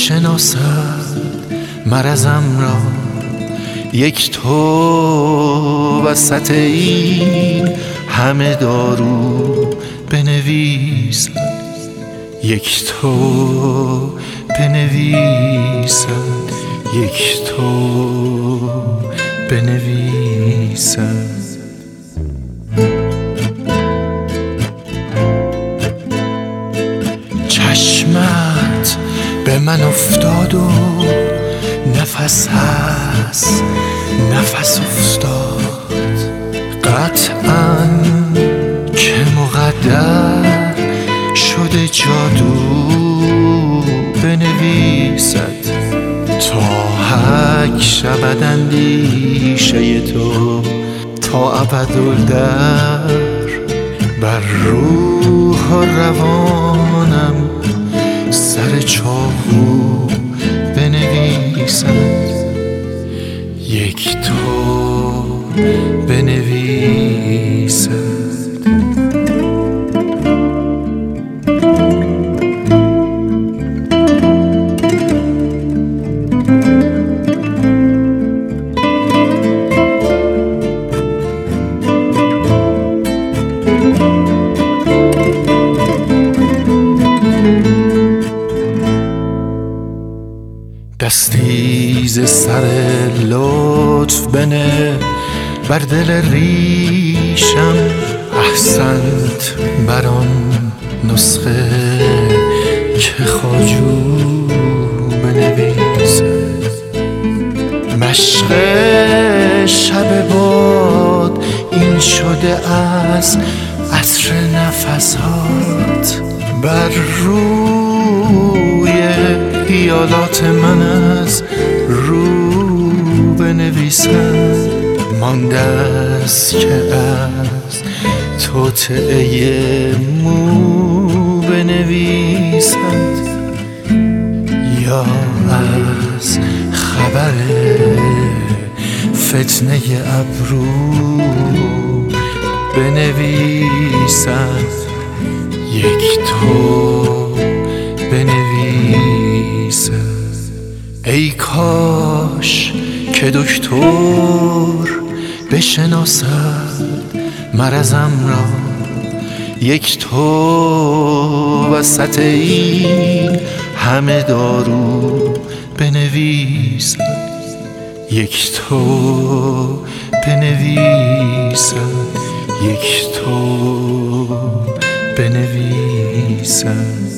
بشناسد مرزم را، یک تو وسط این همه دارو بنویسد، یک تو بنویسد، یک تو بنویسد. چشمت به من افتاد و نفس هست نفس افتاد، قطعاً که مقدر شده جادو بنویسد، تا حک شود اندیشه تو، تا ابدالدهر بر روح و روانم سر چاقو بنویسد، یک تو بنویسد. دستی ز سر لطف بنه بر دل ریشم، احسنت بر آن نسخه که خواجو بنویسد، مشق شب باد این شده از عطر نفسات، بر روی خیالات من از رو بنویسد، مانده است که از توطئه مو بنویسد، یا از خبر فتنه ابرو بنویسد، یک تو بنویسد. ای کاش که دکتر بشناسد مرزم را، یک تو وسط این همه دارو بنویسد، یک تو بنویسد، یک تو بنویسد.